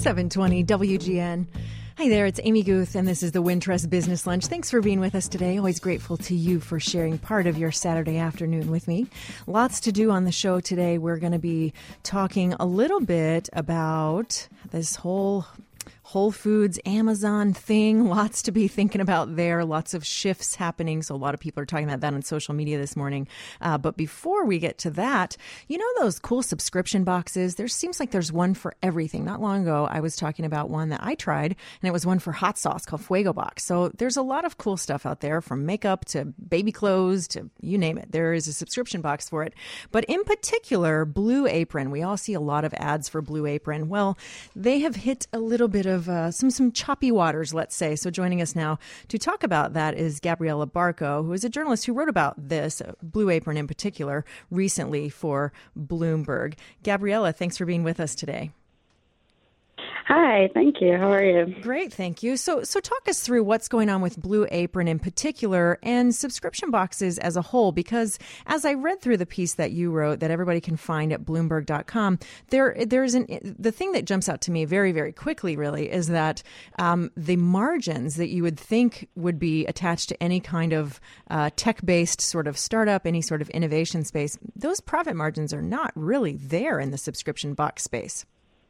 720 WGN. Hi there, it's Amy Guth, and this is the Wintrust Business Lunch. Thanks for being with us today. Always grateful to you for sharing part of your Saturday afternoon with me. Lots to do on the show today. We're going to be talking a little bit about this whole Whole Foods, Amazon thing, lots to be thinking about there, lots of shifts happening. So a lot of people are talking about that on social media this morning. But before we get to that, you know those cool subscription boxes? There seems like there's one for everything. Not long ago, I was talking about one that I tried, and it was one for hot sauce called Fuego Box. So there's a lot of cool stuff out there, from makeup to baby clothes to you name it. There is a subscription box for it. But in particular, Blue Apron. We all see a lot of ads for Blue Apron. Well, they have hit a little bit of some choppy waters, let's say. So joining us now to talk about that is Gabriella Barco, who is a journalist who wrote about this, Blue Apron in particular, recently for Bloomberg. Gabriella, thanks for being with us today. Hi, thank you. How are you? Great, thank you. So talk us through what's going on with Blue Apron in particular and subscription boxes as a whole, because as I read through the piece that you wrote that everybody can find at Bloomberg.com, the thing that jumps out to me very, very quickly really is that the margins that you would think would be attached to any kind of tech-based sort of startup, any sort of innovation space, those profit margins are not really there in the subscription box space.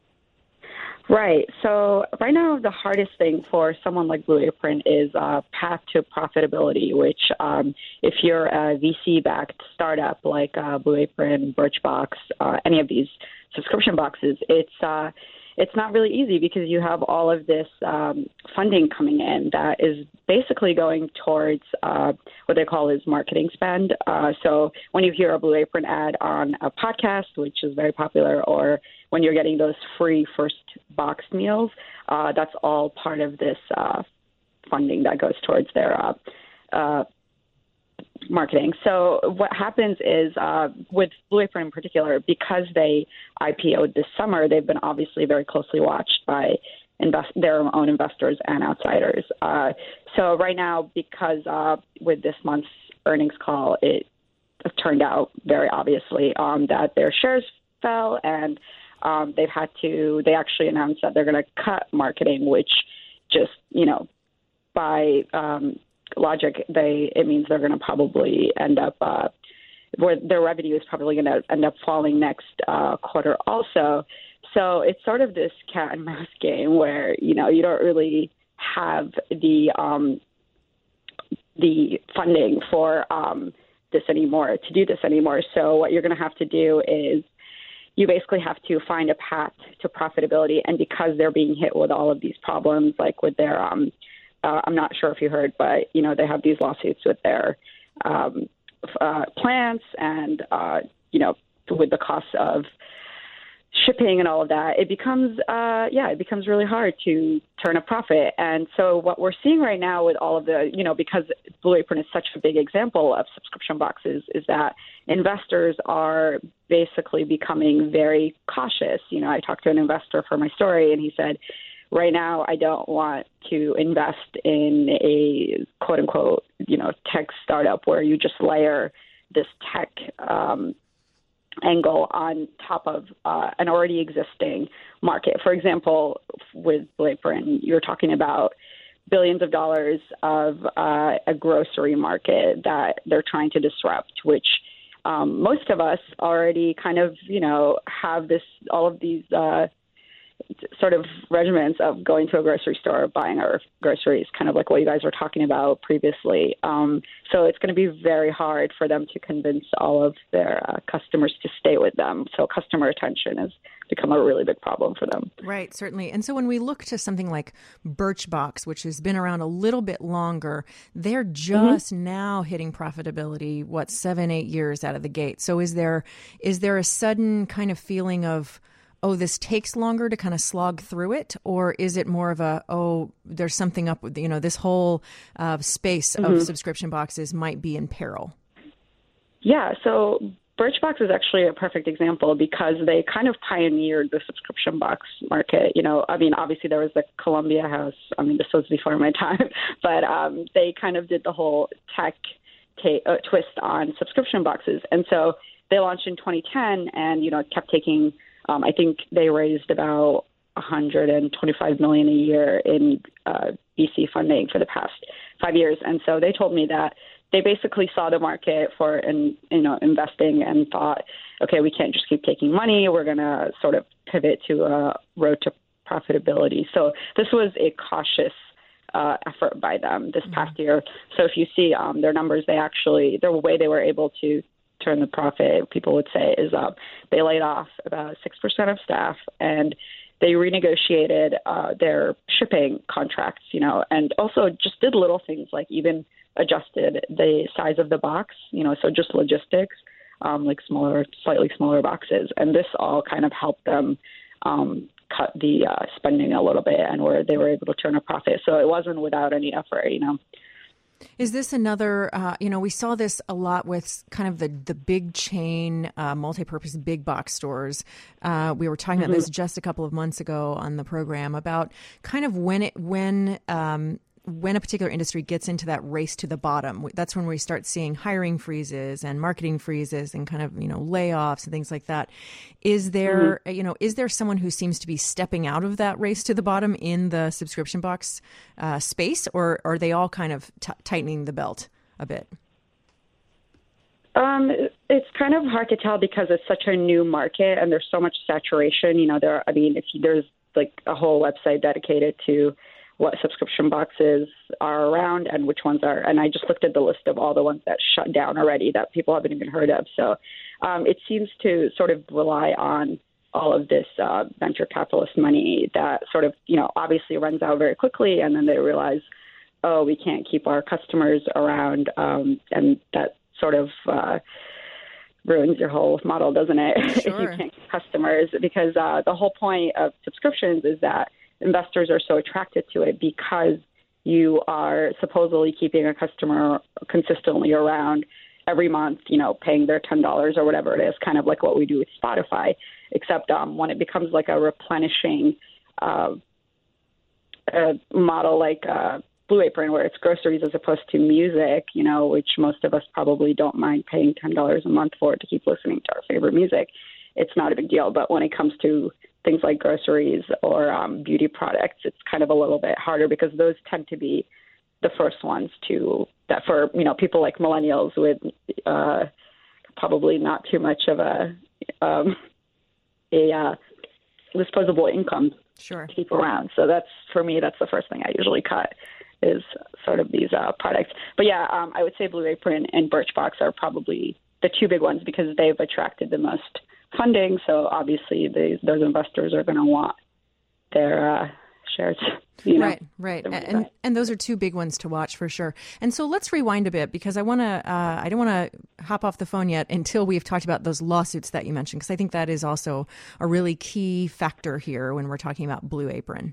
Right. So right now, the hardest thing for someone like Blue Apron is path to profitability, which if you're a VC-backed startup like Blue Apron, Birchbox, any of these subscription boxes, it's not really easy because you have all of this funding coming in that is basically going towards what they call is marketing spend. So when you hear a Blue Apron ad on a podcast, which is very popular, or when you're getting those free first box meals, that's all part of this funding that goes towards their marketing. So what happens is with Blue Apron in particular, because they IPO'd this summer, they've been obviously very closely watched by their own investors and outsiders. So right now, because with this month's earnings call, it turned out very obviously that their shares fell, and they actually announced that they're going to cut marketing, which just, by logic, it means they're going to probably end up where their revenue is probably going to end up falling next quarter also. So it's sort of this cat and mouse game where, you don't really have the funding for this anymore, to do this anymore. So what you're going to have to do is you basically have to find a path to profitability. And because they're being hit with all of these problems, like with their, I'm not sure if you heard, but, they have these lawsuits with their plants and, with the cost of shipping and all of that, it becomes really hard to turn a profit. And so what we're seeing right now with all of the, because Blue Apron is such a big example of subscription boxes, is that investors are basically becoming very cautious. I talked to an investor for my story, and he said, right now, I don't want to invest in a quote unquote, tech startup where you just layer this tech angle on top of an already existing market. For example, with Blue Apron, you're talking about billions of dollars of a grocery market that they're trying to disrupt, which most of us already kind of, have all of these sort of regimens of going to a grocery store, buying our groceries, kind of like what you guys were talking about previously. So it's going to be very hard for them to convince all of their customers to stay with them. So customer retention has become a really big problem for them. Right, certainly. And so when we look to something like Birchbox, which has been around a little bit longer, they're just now hitting profitability, 7-8 years out of the gate. So is there a sudden kind of feeling of, oh, this takes longer to kind of slog through it? Or is it more of there's something up with, this whole space of subscription boxes might be in peril? Yeah, so Birchbox is actually a perfect example because they kind of pioneered the subscription box market. Obviously there was the Columbia House. This was before my time, but they kind of did the whole tech twist on subscription boxes. And so they launched in 2010 and, kept taking, I think they raised about $125 million a year in VC funding for the past 5 years. And so they told me that they basically saw the market for investing and thought, okay, we can't just keep taking money. We're going to sort of pivot to a road to profitability. So this was a cautious effort by them this past year. So if you see their numbers, the way they were able to turn the profit, people would say, is they laid off about 6% of staff, and they renegotiated their shipping contracts, and also just did little things like even adjusted the size of the box, so just logistics, like slightly smaller boxes. And this all kind of helped them cut the spending a little bit, and where they were able to turn a profit. So it wasn't without any effort, Is this another, we saw this a lot with kind of the big chain, multi-purpose big box stores. We were talking about this just a couple of months ago on the program about kind of when a particular industry gets into that race to the bottom. That's when we start seeing hiring freezes and marketing freezes and kind of, layoffs and things like that. Is there, is there someone who seems to be stepping out of that race to the bottom in the subscription box space, or are they all kind of tightening the belt a bit? It's kind of hard to tell because it's such a new market and there's so much saturation. There's like a whole website dedicated to what subscription boxes are around and which ones are. And I just looked at the list of all the ones that shut down already that people haven't even heard of. So it seems to sort of rely on all of this venture capitalist money that sort of, obviously runs out very quickly. And then they realize, oh, we can't keep our customers around. And that sort of ruins your whole model, doesn't it? Sure. If you can't keep customers, because the whole point of subscriptions is that investors are so attracted to it because you are supposedly keeping a customer consistently around every month, paying their $10 or whatever it is, kind of like what we do with Spotify, except when it becomes like a replenishing model like Blue Apron, where it's groceries as opposed to music, which most of us probably don't mind paying $10 a month for to keep listening to our favorite music. It's not a big deal. But when it comes to things like groceries or beauty products, it's kind of a little bit harder because those tend to be the first ones for people like millennials with probably not too much of a disposable income Sure. to keep around. So that's the first thing I usually cut is sort of these products. But yeah, I would say Blue Apron and Birchbox are probably the two big ones because they've attracted the most funding. So obviously those investors are going to want their shares. Right. And those are two big ones to watch for sure. And so let's rewind a bit because I don't want to hop off the phone yet until we've talked about those lawsuits that you mentioned, because I think that is also a really key factor here when we're talking about Blue Apron.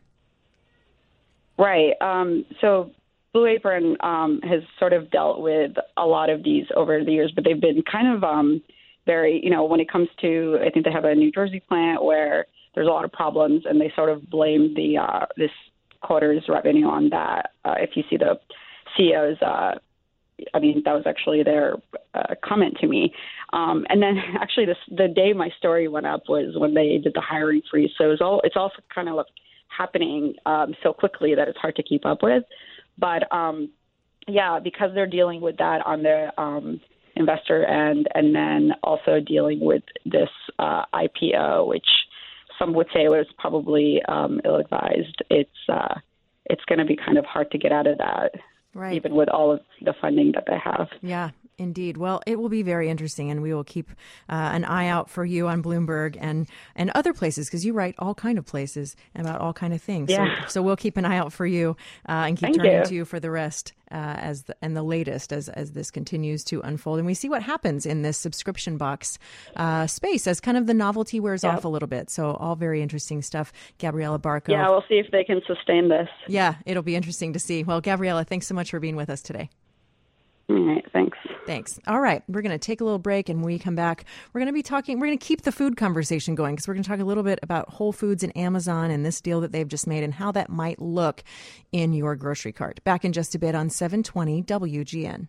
Right. So Blue Apron has sort of dealt with a lot of these over the years, but they've been kind of very, when it comes to, I think they have a New Jersey plant where there's a lot of problems, and they sort of blame this quarter's revenue on that. If you see the CEO's, that was actually their comment to me. And then actually the day my story went up was when they did the hiring freeze. So it's also kind of happening so quickly that it's hard to keep up with. But because they're dealing with that on their investor end, and then also dealing with this IPO, which some would say was probably ill-advised. It's going to be kind of hard to get out of that, right, even with all of the funding that they have. Yeah. Indeed. Well, it will be very interesting, and we will keep an eye out for you on Bloomberg and other places, because you write all kind of places about all kind of things. Yeah. So we'll keep an eye out for you and keep turning to you for the rest and the latest as this continues to unfold. And we see what happens in this subscription box space as kind of the novelty wears off a little bit. So all very interesting stuff. Gabriela Barkov. Yeah, we'll see if they can sustain this. Yeah, it'll be interesting to see. Well, Gabriela, thanks so much for being with us today. All right, thanks. Thanks. All right. We're going to take a little break, and when we come back, we're going to keep the food conversation going, because we're going to talk a little bit about Whole Foods and Amazon and this deal that they've just made and how that might look in your grocery cart. Back in just a bit on 720 WGN.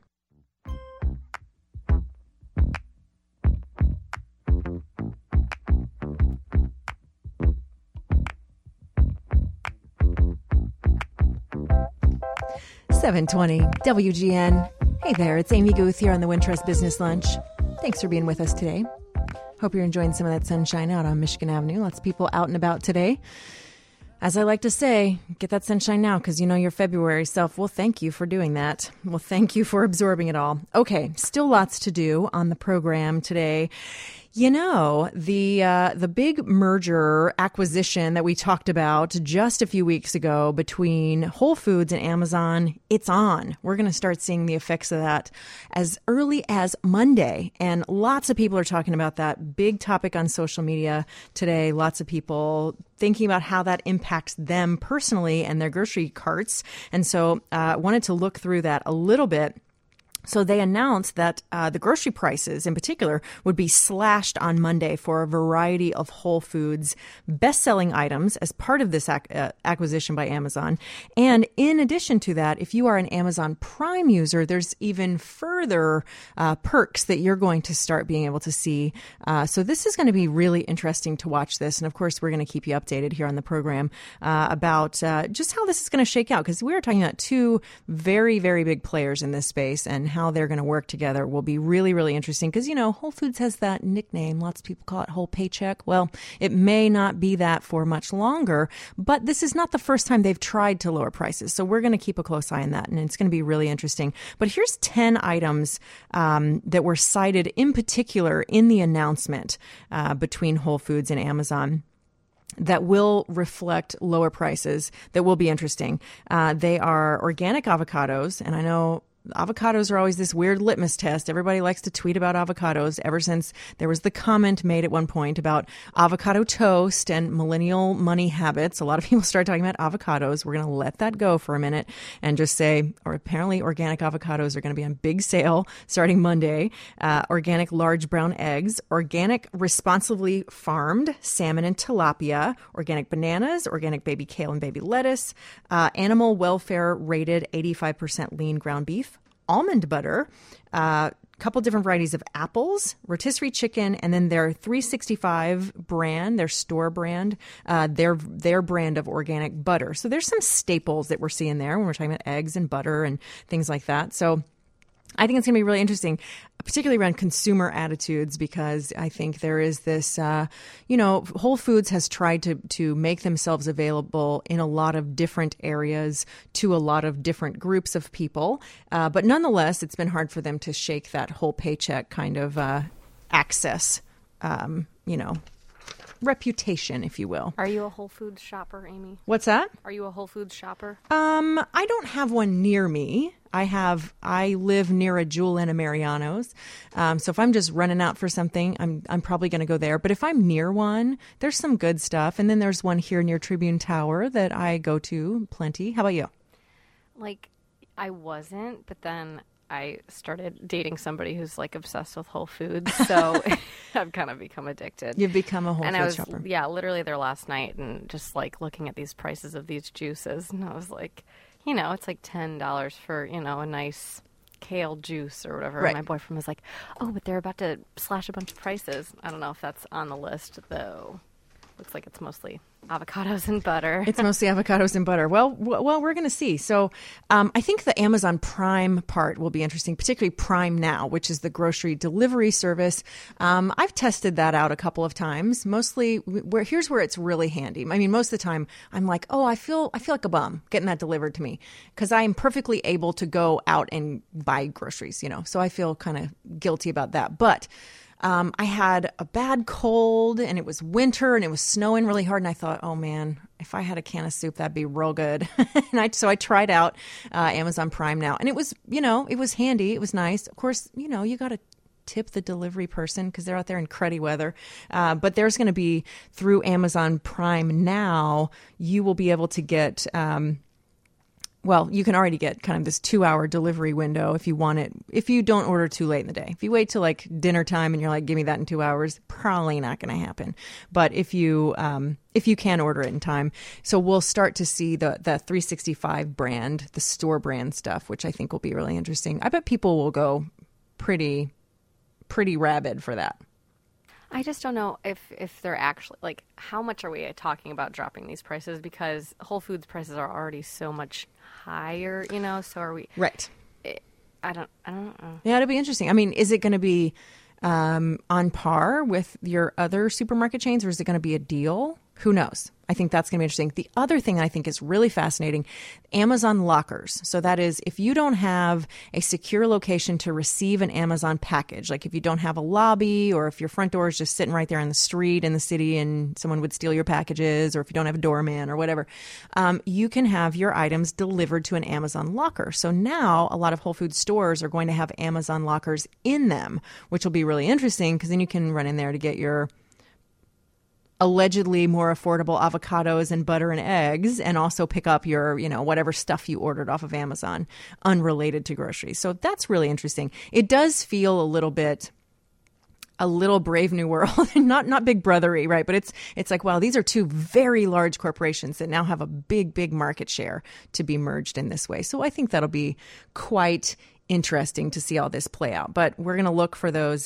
720 WGN. Hey there, it's Amy Guth here on the Wintrust Business Lunch. Thanks for being with us today. Hope you're enjoying some of that sunshine out on Michigan Avenue. Lots of people out and about today. As I like to say, get that sunshine now because you know your February self. Well, thank you for doing that. Well, thank you for absorbing it all. Okay, still lots to do on the program today. You know, the big merger acquisition that we talked about just a few weeks ago between Whole Foods and Amazon, it's on. We're going to start seeing the effects of that as early as Monday. And lots of people are talking about that big topic on social media today. Lots of people thinking about how that impacts them personally and their grocery carts. And so I wanted to look through that a little bit. So they announced that the grocery prices in particular would be slashed on Monday for a variety of Whole Foods best-selling items as part of this acquisition by Amazon. And in addition to that, if you are an Amazon Prime user, there's even further perks that you're going to start being able to see. So this is going to be really interesting to watch this. And of course, we're going to keep you updated here on the program about just how this is going to shake out, because we are talking about two very, very big players in this space, and how they're going to work together will be really, really interesting because, you know, Whole Foods has that nickname. Lots of people call it whole paycheck. Well, it may not be that for much longer, but this is not the first time they've tried to lower prices. So we're going to keep a close eye on that, and it's going to be really interesting. But here's 10 items that were cited in particular in the announcement between Whole Foods and Amazon that will reflect lower prices, that will be interesting. They are organic avocados, and I know avocados are always this weird litmus test. Everybody likes to tweet about avocados ever since there was the comment made at one point about avocado toast and millennial money habits. A lot of people started talking about avocados. We're going to let that go for a minute and just say, or apparently organic avocados are going to be on big sale starting Monday. Organic large brown eggs, organic responsibly farmed salmon and tilapia, organic bananas, organic baby kale and baby lettuce, animal welfare rated 85% lean ground beef, almond butter, couple different varieties of apples, rotisserie chicken, and then their 365 brand, their store brand, their brand of organic butter. So there's some staples that we're seeing there when we're talking about eggs and butter and things like that. So I think it's going to be really interesting, particularly around consumer attitudes, because I think there is this, Whole Foods has tried to make themselves available in a lot of different areas to a lot of different groups of people. But nonetheless, it's been hard for them to shake that whole paycheck kind of access, reputation, if you will. Are you a Whole Foods shopper, Amy? What's that? Are you a Whole Foods shopper? I don't have one near me. I live near a Jewel and a Mariano's. So if I'm just running out for something, I'm probably going to go there. But if I'm near one, there's some good stuff. And then there's one here near Tribune Tower that I go to plenty. How about you? I wasn't, but then I started dating somebody who's obsessed with Whole Foods, so I've kind of become addicted. You've become a Whole Foods shopper. Yeah, literally there last night and just looking at these prices of these juices, and I was like, it's $10 for, a nice kale juice or whatever. Right. And my boyfriend was like, oh, but they're about to slash a bunch of prices. I don't know if that's on the list, though. Looks like it's mostly avocados and butter. It's mostly avocados and butter. Well, we're going to see. So I think the Amazon Prime part will be interesting, particularly Prime Now, which is the grocery delivery service. I've tested that out a couple of times. Mostly, here's where it's really handy. I mean, most of the time, I'm like, oh, I feel like a bum getting that delivered to me because I'm perfectly able to go out and buy groceries, So I feel kind of guilty about that. But I had a bad cold and it was winter and it was snowing really hard. And I thought, oh man, if I had a can of soup, that'd be real good. So I tried out Amazon Prime Now, and it was, it was handy. It was nice. Of course, you got to tip the delivery person because they're out there in cruddy weather. But there's going to be, through Amazon Prime Now, you will be able to get you can already get kind of this 2-hour delivery window if you want it. If you don't order too late in the day, if you wait till dinner time and you're like, give me that in 2 hours, probably not going to happen. But if you can order it in time, so we'll start to see the 365 brand, the store brand stuff, which I think will be really interesting. I bet people will go pretty rabid for that. I just don't know if they're actually, like, how much are we talking about dropping these prices? Because Whole Foods prices are already so much higher, so are we... Right. I don't know. Yeah, it'll be interesting. I mean, is it going to be on par with your other supermarket chains, or is it going to be a deal? Who knows? I think that's going to be interesting. The other thing I think is really fascinating, Amazon lockers. So that is, if you don't have a secure location to receive an Amazon package, like if you don't have a lobby, or if your front door is just sitting right there in the street in the city and someone would steal your packages, or if you don't have a doorman or whatever, you can have your items delivered to an Amazon locker. So now a lot of Whole Foods stores are going to have Amazon lockers in them, which will be really interesting because then you can run in there to get your allegedly more affordable avocados and butter and eggs, and also pick up your, whatever stuff you ordered off of Amazon unrelated to groceries. So that's really interesting. It does feel a little Brave New World, not Big Brothery, right? But it's like, wow, these are two very large corporations that now have a big market share to be merged in this way. So I think that'll be quite interesting to see all this play out. But we're going to look for those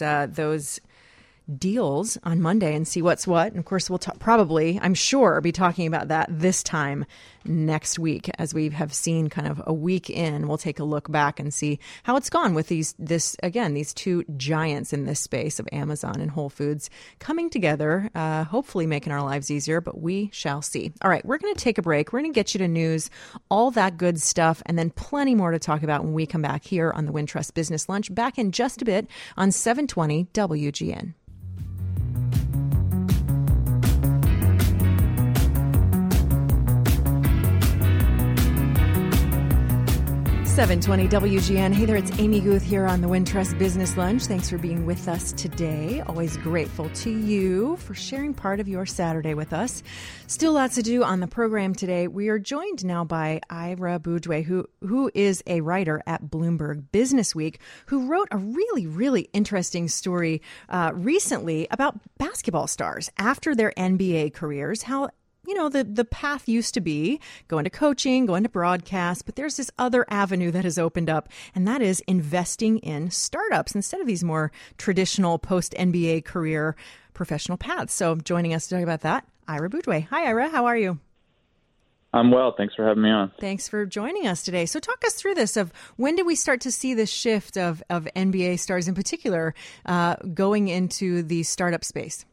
deals on Monday and see what's what. And of course, we'll probably, I'm sure, be talking about that this time next week. As we have seen kind of a week in, we'll take a look back and see how it's gone with these two giants in this space of Amazon and Whole Foods coming together, hopefully making our lives easier, but we shall see. All right, we're going to take a break. We're going to get you to news, all that good stuff, and then plenty more to talk about when we come back here on the Wintrust Business Lunch, back in just a bit on 720 WGN. 720 WGN. Hey there, it's Amy Guth here on the Wintrust Business Lunch. Thanks for being with us today. Always grateful to you for sharing part of your Saturday with us. Still lots to do on the program today. We are joined now by Ira Boudjoueh, who is a writer at Bloomberg Business Week, who wrote a really interesting story recently about basketball stars after their NBA careers, how the path used to be going to coaching, going to broadcast, but there's this other avenue that has opened up, and that is investing in startups instead of these more traditional post-NBA career professional paths. So joining us to talk about that, Ira Boudjoueh. Hi, Ira. How are you? I'm well. Thanks for having me on. Thanks for joining us today. So talk us through this of when did we start to see this shift of NBA stars in particular going into the startup space?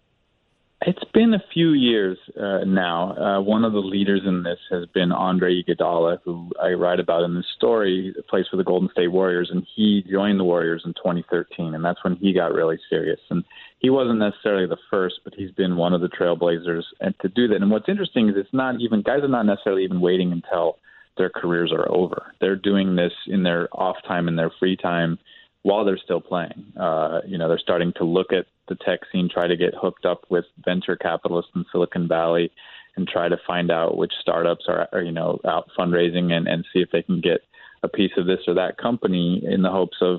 It's been a few years now. One of the leaders in this has been Andre Iguodala, who I write about in this story, plays for the Golden State Warriors, and he joined the Warriors in 2013, and that's when he got really serious. And he wasn't necessarily the first, but he's been one of the trailblazers and to do that. And what's interesting is guys are not necessarily even waiting until their careers are over. They're doing this in their off time, in their free time, while they're still playing. They're starting to look at the tech scene, try to get hooked up with venture capitalists in Silicon Valley and try to find out which startups are out fundraising and see if they can get a piece of this or that company in the hopes of,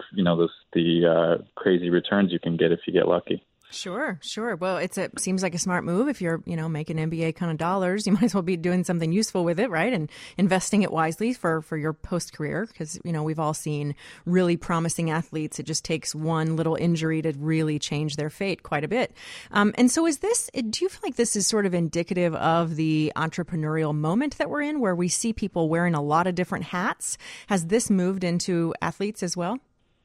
the crazy returns you can get if you get lucky. Sure. Well, it seems like a smart move. If you're, making NBA kind of dollars, you might as well be doing something useful with it, right? And investing it wisely for your post-career because, we've all seen really promising athletes. It just takes one little injury to really change their fate quite a bit. And so do you feel like this is sort of indicative of the entrepreneurial moment that we're in where we see people wearing a lot of different hats? Has this moved into athletes as well?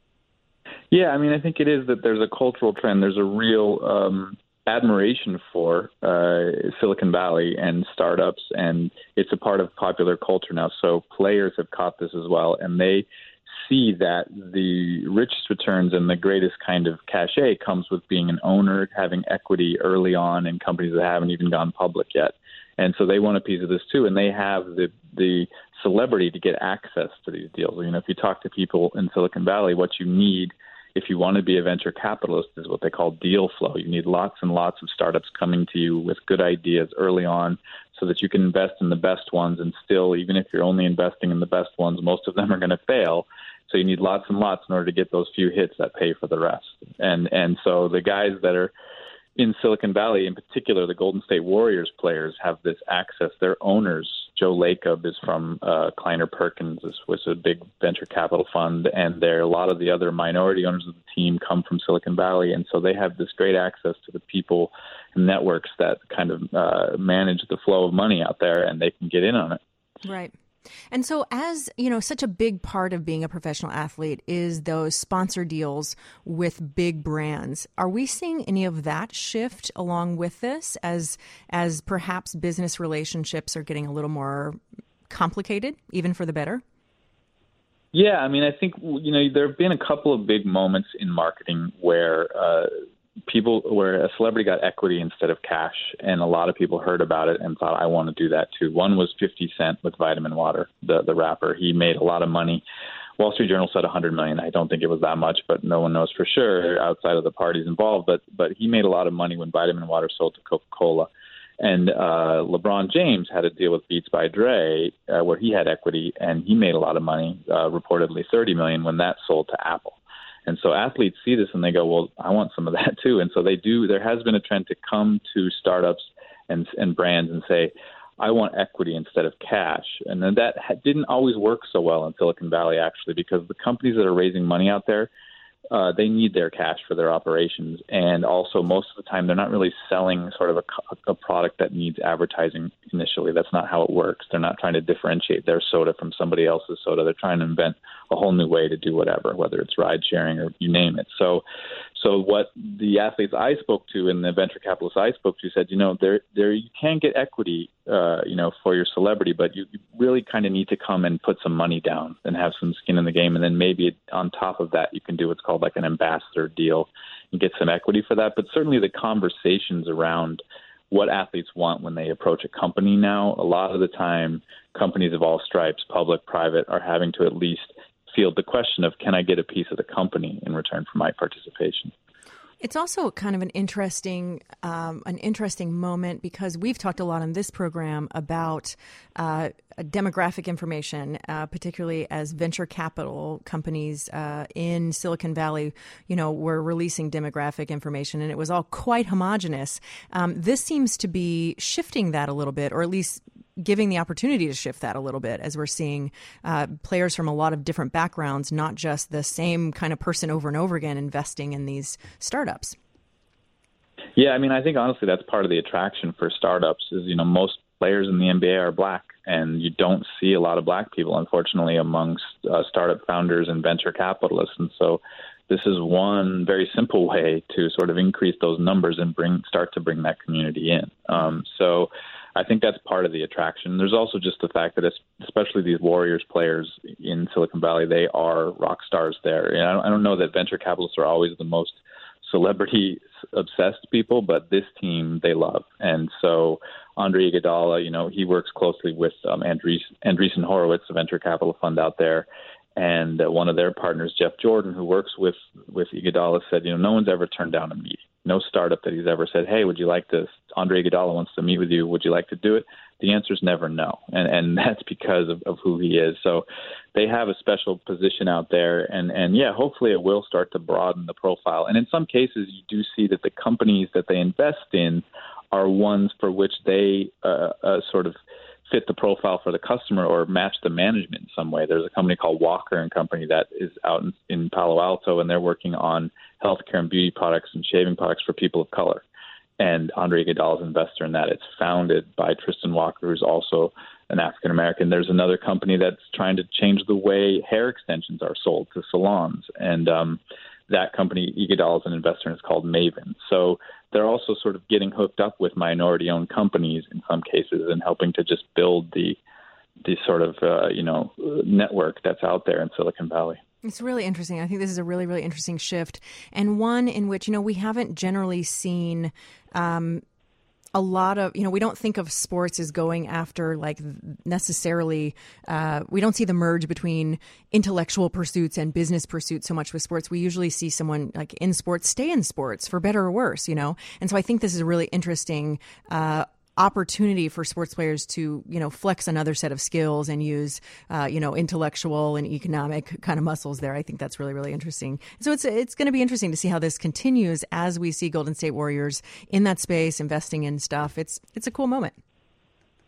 Yeah, I think it is that there's a cultural trend. There's a real admiration for Silicon Valley and startups, and it's a part of popular culture now. So players have caught this as well, and they see that the richest returns and the greatest kind of cachet comes with being an owner, having equity early on in companies that haven't even gone public yet. And so they want a piece of this too, and they have the celebrity to get access to these deals. If you talk to people in Silicon Valley, what you need if you want to be a venture capitalist is what they call deal flow. You need lots and lots of startups coming to you with good ideas early on so that you can invest in the best ones. And still, even if you're only investing in the best ones, most of them are going to fail. So you need lots and lots in order to get those few hits that pay for the rest. And so the guys that are in Silicon Valley, in particular, the Golden State Warriors players have this access. Their owners Joe Lacob is from Kleiner Perkins. This was a big venture capital fund, and a lot of the other minority owners of the team come from Silicon Valley, and so they have this great access to the people and networks that kind of manage the flow of money out there, and they can get in on it. Right. And so, as you know, such a big part of being a professional athlete is those sponsor deals with big brands. Are we seeing any of that shift along with this as perhaps business relationships are getting a little more complicated, even for the better? Yeah, I mean, I think, there have been a couple of big moments in marketing where where a celebrity got equity instead of cash, and a lot of people heard about it and thought, I want to do that too. One was 50 Cent with Vitamin Water, the rapper. He made a lot of money. Wall Street Journal said $100 million. I don't think it was that much, but no one knows for sure outside of the parties involved. But he made a lot of money when Vitamin Water sold to Coca-Cola. And LeBron James had a deal with Beats by Dre where he had equity, and he made a lot of money, reportedly $30 million, when that sold to Apple. And so athletes see this and they go, well, I want some of that too. And so they do. There has been a trend to come to startups and brands and say, I want equity instead of cash. And then that didn't always work so well in Silicon Valley, actually, because the companies that are raising money out there, they need their cash for their operations. And also, most of the time, they're not really selling sort of a product that needs advertising initially. That's not how it works. They're not trying to differentiate their soda from somebody else's soda. They're trying to invent a whole new way to do whatever, whether it's ride sharing or you name it. So what the athletes I spoke to and the venture capitalists I spoke to said, there you can get equity, for your celebrity, but you really kind of need to come and put some money down and have some skin in the game. And then maybe on top of that, you can do what's called like an ambassador deal and get some equity for that. But certainly the conversations around what athletes want when they approach a company now, a lot of the time, companies of all stripes, public, private, are having to at least field the question of, can I get a piece of the company in return for my participation? It's also kind of an interesting moment because we've talked a lot on this program about demographic information, particularly as venture capital companies in Silicon Valley, were releasing demographic information, and it was all quite homogenous. This seems to be shifting that a little bit, or at least giving the opportunity to shift that a little bit, as we're seeing players from a lot of different backgrounds, not just the same kind of person over and over again investing in these startups. Yeah, I mean, I think honestly that's part of the attraction for startups is, most players in the NBA are black, and you don't see a lot of black people, unfortunately, amongst startup founders and venture capitalists. And so this is one very simple way to sort of increase those numbers and start to bring that community in. So I think that's part of the attraction. There's also just the fact that especially these Warriors players in Silicon Valley, they are rock stars there. And I don't know that venture capitalists are always the most celebrity-obsessed people, but this team they love. And so Andre Iguodala, he works closely with Andreessen Horowitz, a venture capital fund out there. And one of their partners, Jeff Jordan, who works with Iguodala, said, no one's ever turned down a meeting. No startup that he's ever said, hey, would you like to, Andre Iguodala wants to meet with you, would you like to do it? The answer is never no. And that's because of who he is. So they have a special position out there. And yeah, hopefully it will start to broaden the profile. And in some cases, you do see that the companies that they invest in are ones for which they sort of fit the profile for the customer or match the management in some way. There's a company called Walker & Company that is out in Palo Alto, and they're working on healthcare and beauty products and shaving products for people of color. And Andre Iguodala is an investor in that. It's founded by Tristan Walker, who's also an African American. There's another company that's trying to change the way hair extensions are sold to salons. And that company, Iguodala is an investor in, it's called Maven. So they're also sort of getting hooked up with minority-owned companies in some cases and helping to just build the sort of, network that's out there in Silicon Valley. It's really interesting. I think this is a really, really interesting shift, and one in which, we haven't generally seen a lot of, we don't think of sports as going after necessarily, we don't see the merge between intellectual pursuits and business pursuits so much with sports. We usually see someone in sports, stay in sports for better or worse, And so I think this is a really interesting opportunity for sports players to, flex another set of skills and use, intellectual and economic kind of muscles there. I think that's really, really interesting. So it's going to be interesting to see how this continues as we see Golden State Warriors in that space, investing in stuff. It's a cool moment.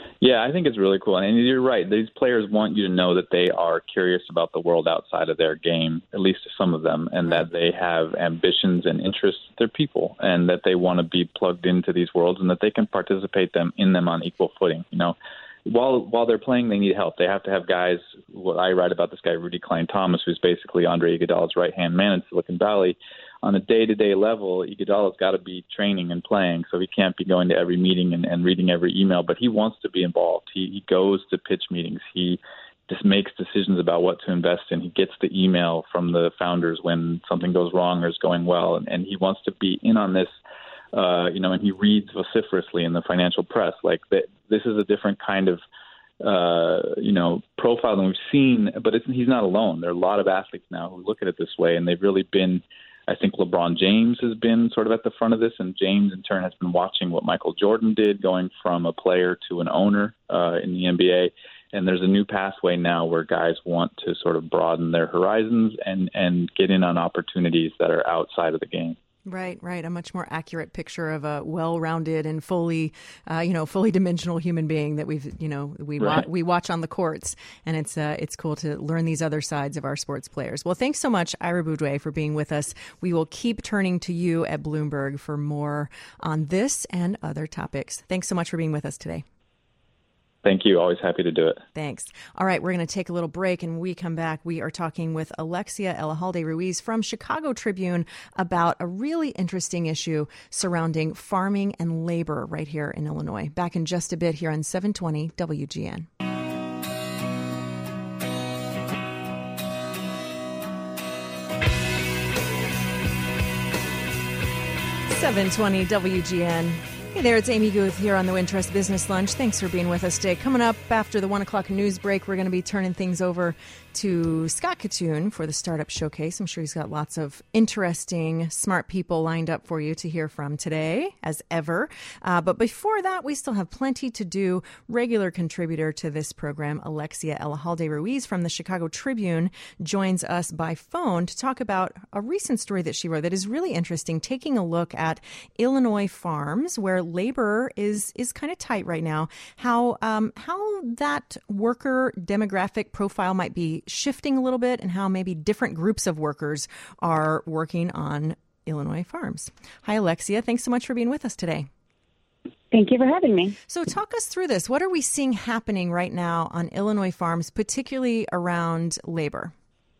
Yeah, I think it's really cool. And you're right. These players want you to know that they are curious about the world outside of their game, at least some of them, and that they have ambitions and interests. They're people, and that they want to be plugged into these worlds and that they can participate in them on equal footing. While they're playing, they need help. They have to have guys. What I write about this guy, Rudy Klein-Thomas, who's basically Andre Iguodala's right-hand man in Silicon Valley. On a day-to-day level, Iguodala's got to be training and playing, so he can't be going to every meeting and reading every email, but he wants to be involved. He goes to pitch meetings. He just makes decisions about what to invest in. He gets the email from the founders when something goes wrong or is going well, and he wants to be in on this, and he reads vociferously in the financial press. Like, this is a different kind of profile than we've seen, but he's not alone. There are a lot of athletes now who look at it this way, and they've really been. I think LeBron James has been sort of at the front of this, and James, in turn, has been watching what Michael Jordan did, going from a player to an owner in the NBA. And there's a new pathway now where guys want to sort of broaden their horizons and get in on opportunities that are outside of the game. Right. A much more accurate picture of a well-rounded and fully dimensional human being that we watch on the courts, and it's cool to learn these other sides of our sports players. Well, thanks so much, Ira Boudreau, for being with us. We will keep turning to you at Bloomberg for more on this and other topics. Thanks so much for being with us today. Thank you. Always happy to do it. Thanks. All right, we're going to take a little break, and when we come back, we are talking with Alexia Elizalde Ruiz from Chicago Tribune about a really interesting issue surrounding farming and labor right here in Illinois. Back in just a bit here on 720 WGN. 720 WGN. Hey there, it's Amy Guth here on the Wintrust Business Lunch. Thanks for being with us today. Coming up after the 1 o'clock news break, we're going to be turning things over to Scott Kitun for the Startup Showcase. I'm sure he's got lots of interesting, smart people lined up for you to hear from today, as ever. But before that, we still have plenty to do. Regular contributor to this program, Alexia Elizalde Ruiz from the Chicago Tribune, joins us by phone to talk about a recent story that she wrote that is really interesting, taking a look at Illinois farms where labor is kind of tight right now, how that worker demographic profile might be shifting a little bit, and how maybe different groups of workers are working on Illinois farms. Hi, Alexia. Thanks so much for being with us today. Thank you for having me. So talk us through this. What are we seeing happening right now on Illinois farms, particularly around labor?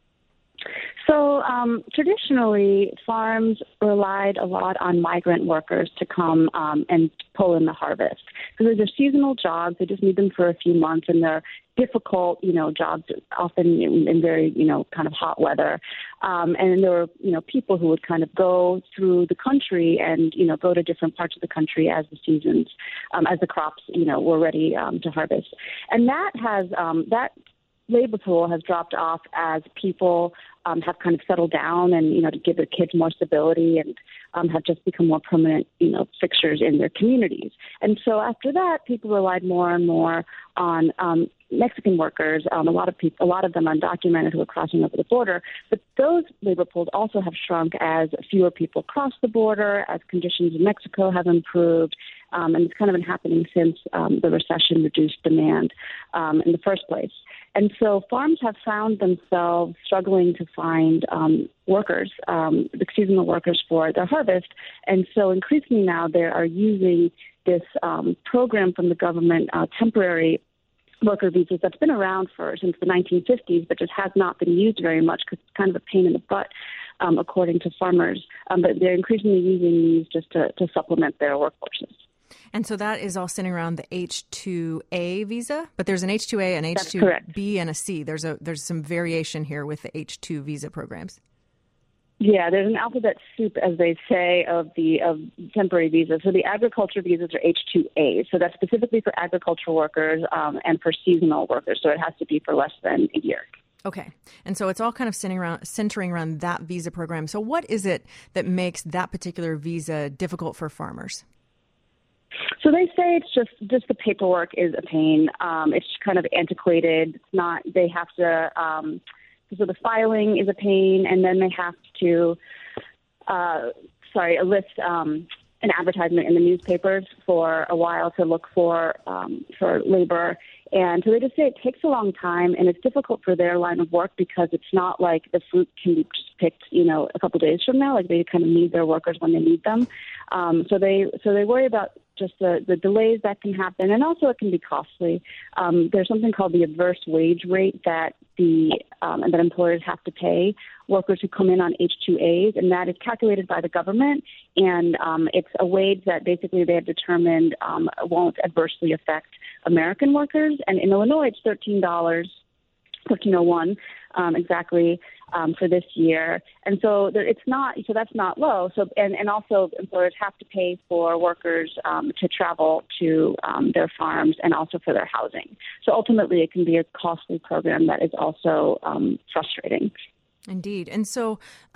So traditionally, farms relied a lot on migrant workers to come and pull in the harvest. Because they're seasonal jobs. They just need them for a few months, and they're difficult, jobs, often in very, kind of hot weather. And there were, people who would kind of go through the country and, go to different parts of the country as the seasons, as the crops, were ready to harvest. And that has that labor pool has dropped off as people have kind of settled down and, to give their kids more stability and have just become more permanent, fixtures in their communities. And so after that, people relied more and more on Mexican workers, a lot of them undocumented who are crossing over the border. But those labor pools also have shrunk as fewer people cross the border, as conditions in Mexico have improved. And it's kind of been happening since the recession reduced demand in the first place. And so farms have found themselves struggling to find workers, the seasonal workers for their harvest. And so increasingly now they are using this program from the government, temporary worker visas, that's been around since the 1950s, but just has not been used very much because it's kind of a pain in the butt, according to farmers. But they're increasingly using these just to supplement their workforces. And so that is all centering around the H-2A visa, but there's an H-2A, an H-2B, and a C. There's some variation here with the H-2 visa programs. Yeah, there's an alphabet soup, as they say, of temporary visas. So the agriculture visas are H-2A. So that's specifically for agricultural workers and for seasonal workers. So it has to be for less than a year. Okay. And so it's all kind of centering around that visa program. So what is it that makes that particular visa difficult for farmers? So they say it's just the paperwork is a pain. It's kind of antiquated. It's not, they have to, so the filing is a pain, and then they have to, list an advertisement in the newspapers for a while to look for labor. And so they just say it takes a long time, and it's difficult for their line of work because it's not like the fruit can be just picked, a couple of days from now. Like they kind of need their workers when they need them. So they worry about just the delays that can happen, and also it can be costly. There's something called the adverse wage rate that that employers have to pay workers who come in on H-2As, and that is calculated by the government, and it's a wage that basically they have determined won't adversely affect American workers. And in Illinois, it's $13.01 exactly for this year, and so that's not low. So and also employers have to pay for workers to travel to their farms and also for their housing. So ultimately, it can be a costly program that is also frustrating. Indeed. And so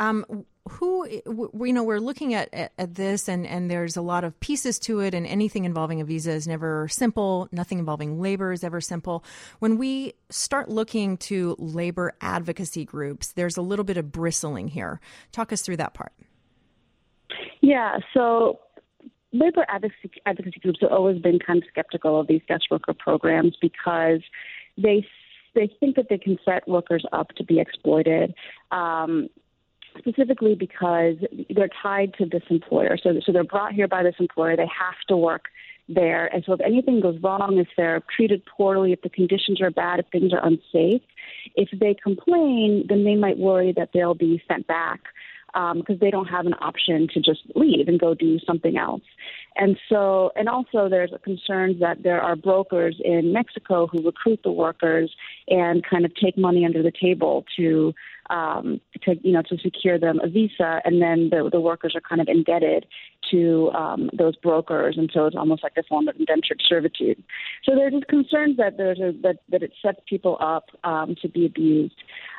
we're looking at this and there's a lot of pieces to it, and anything involving a visa is never simple. Nothing involving labor is ever simple. When we start looking to labor advocacy groups, there's a little bit of bristling here. Talk us through that part. Yeah. So labor advocacy groups have always been kind of skeptical of these guest worker programs because they think that they can set workers up to be exploited, specifically because they're tied to this employer. So they're brought here by this employer. They have to work there. And so if anything goes wrong, if they're treated poorly, if the conditions are bad, if things are unsafe, if they complain, then they might worry that they'll be sent back because they don't have an option to just leave and go do something else. And also there's concerns that there are brokers in Mexico who recruit the workers and kind of take money under the table to secure them a visa, and then the workers are kind of indebted to those brokers, and so it's almost like a form of indentured servitude. So there's just concerns that that it sets people up to be abused.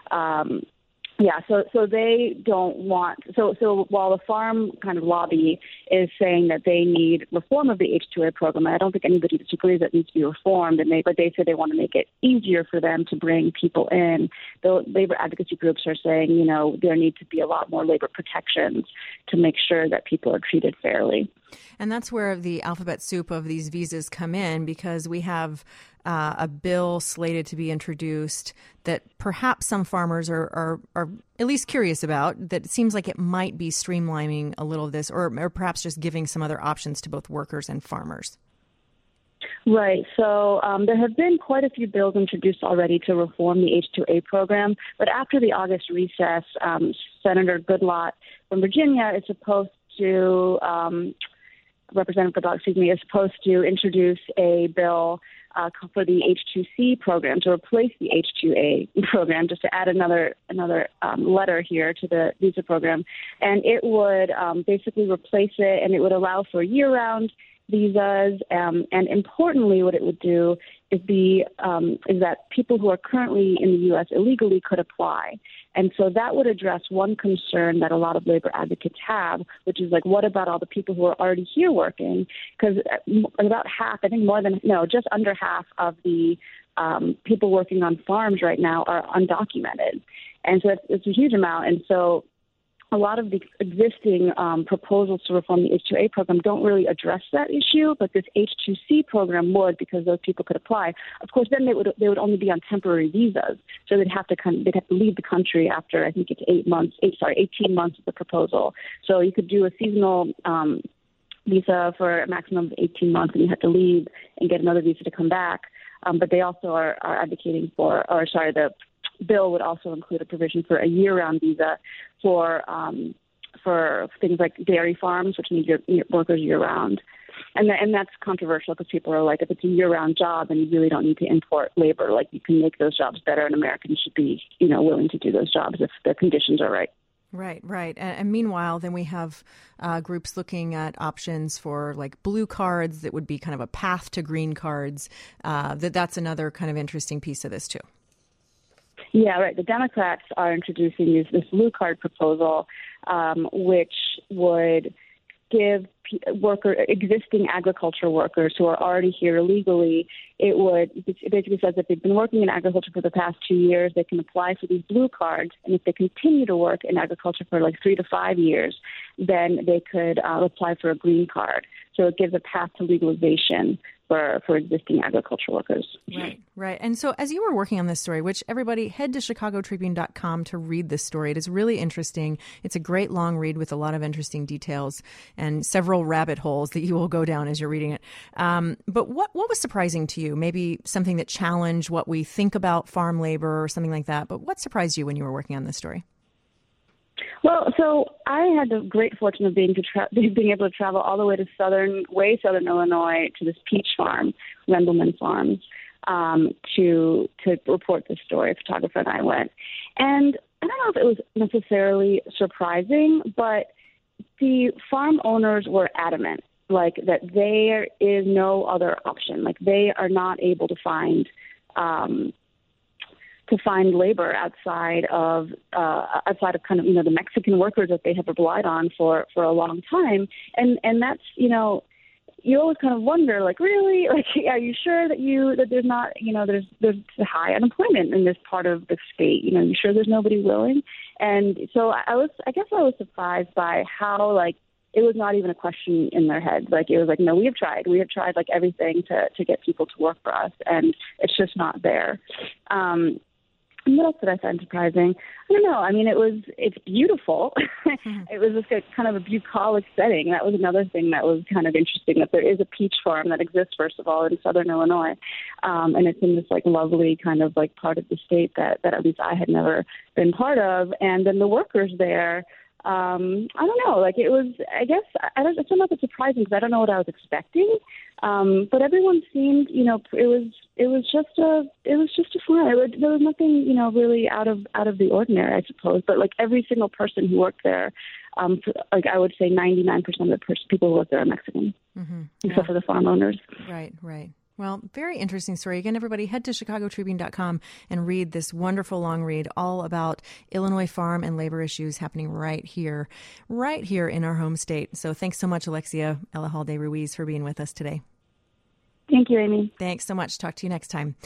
So they don't want. So while the farm kind of lobby is saying that they need reform of the H-2A program, and I don't think anybody disagrees that it needs to be reformed, but they say they want to make it easier for them to bring people in. The labor advocacy groups are saying, there need to be a lot more labor protections to make sure that people are treated fairly. And that's where the alphabet soup of these visas come in, because we have a bill slated to be introduced that perhaps some farmers are at least curious about, that it seems like it might be streamlining a little of this, or perhaps just giving some other options to both workers and farmers. Right. So there have been quite a few bills introduced already to reform the H-2A program. But after the August recess, Senator Goodlatte from Virginia is supposed to, Representative Goodlatte, is supposed to introduce a bill for the H-2C program to replace the H-2A program, just to add another letter here to the visa program. And it would basically replace it, and it would allow for year-round visas. And importantly, what it would do is that people who are currently in the U.S. illegally could apply. And so that would address one concern that a lot of labor advocates have, which is what about all the people who are already here working? Because about half, just under half of the people working on farms right now are undocumented. And so it's a huge amount. And so a lot of the existing proposals to reform the H-2A program don't really address that issue, but this H-2C program would, because those people could apply. Of course, then they would only be on temporary visas, so they'd have to leave the country after, I think it's 18 months of the proposal. So you could do a seasonal visa for a maximum of 18 months, and you have to leave and get another visa to come back. But they also are advocating the bill would also include a provision for a year-round visa for things like dairy farms, which need your workers year-round. And that's controversial because people are like, if it's a year-round job, then you really don't need to import labor. Like, you can make those jobs better, and Americans should be, willing to do those jobs if the conditions are right. Right. And meanwhile, then we have groups looking at options for blue cards that would be kind of a path to green cards. That's another kind of interesting piece of this too. Yeah, right. The Democrats are introducing this blue card proposal, which would give existing agriculture workers who are already here illegally. It basically says if they've been working in agriculture for the past 2 years, they can apply for these blue cards. And if they continue to work in agriculture for like 3 to 5 years, then they could apply for a green card. So it gives a path to legalization for existing agriculture workers. Right. And so as you were working on this story, which everybody head to chicagotribune.com to read this story. It is really interesting. It's a great long read with a lot of interesting details and several rabbit holes that you will go down as you're reading it. But what was surprising to you? Maybe something that challenged what we think about farm labor or something like that. But what surprised you when you were working on this story? Well, so I had the great fortune of being able to travel all the way to southern Illinois to this peach farm, Rendleman Farms, to report this story. A photographer and I went. And I don't know if it was necessarily surprising, but the farm owners were adamant, like that there is no other option. Like they are not able to find labor outside of kind of, the Mexican workers that they have relied on for a long time. And that's, you always kind of wonder, like, really, like, are you sure that there's not, there's high unemployment in this part of the state? You sure there's nobody willing? And so I guess I was surprised by how, like, it was not even a question in their heads. Like, it was like, no, we have tried like everything to get people to work for us, and it's just not there. What else did I find surprising? I don't know. I mean, it's beautiful. It was just kind of a bucolic setting. That was another thing that was kind of interesting, that there is a peach farm that exists, first of all, in southern Illinois. And it's in this like lovely kind of like part of the state that at least I had never been part of. And then the workers there, I don't know, like it was, I guess, I don't know if it's surprising because I don't know what I was expecting. But everyone seemed, it was just a fun. There was nothing, really out of the ordinary, I suppose. But like every single person who worked there, like I would say 99% of the people who work there are Mexican, except for the farm owners. Right. Well, very interesting story. Again, everybody, head to chicagotribune.com and read this wonderful long read all about Illinois farm and labor issues happening right here in our home state. So thanks so much, Alexia Elizalde Ruiz, for being with us today. Thank you, Amy. Thanks so much. Talk to you next time.